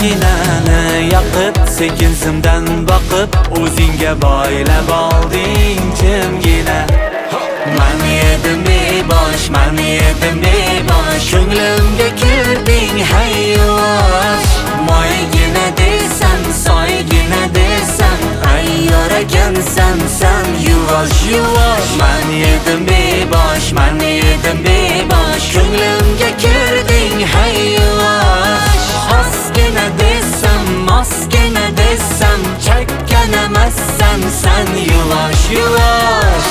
oshinani yoqib, sekin simdan boqib, o'zingga boylab olding jimgina. Men edim bebosh, men edim bebosh, ko'nglimga kirding hayyosh. Moygina desam, soygina desam, ayyor ekansan sen yuvosh yuvosh. Men edim bebosh, men edim bebosh, ko'nglimga kirding hayyosh. Ozgina desam, mozgina desam, chakkan emassan sen yuvosh yuvosh.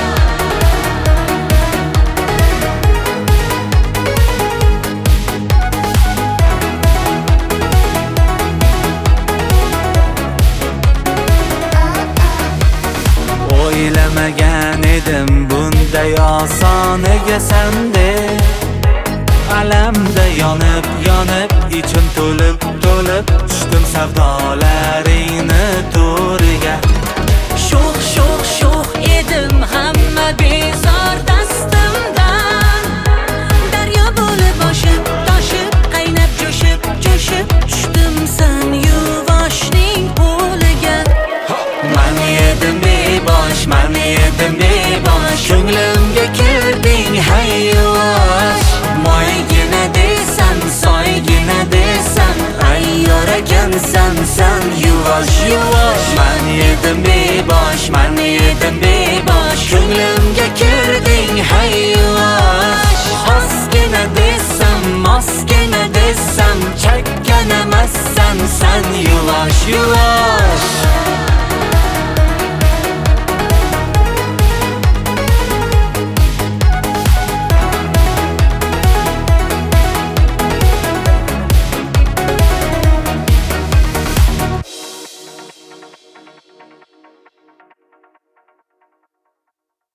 O'ylamagan edim bunday osoniga sendek. Alamda yonib, yonib, ichim to'lib, to'lib, tushdim savdolaringni to'riga. Sho'x, sho'x, sho'x edim hamma bezor dastimdan. Daryo bo'lib oshib, toshib, qaynab, jo'shib, jo'shib, tushdim sen yuvoshning qo'liga. Men edim bebosh, men edim bebosh, ko'nglimga kirding hayyosh. Moygina desam, soygina desam, ayyor ekansan sen yuvosh yuvosh. Men edim bebosh, men edim bebosh, ko'nglimga kirding hayyosh. Ozgina desam, mozgina desam, chakkan emassan sen yuvosh yuvosh.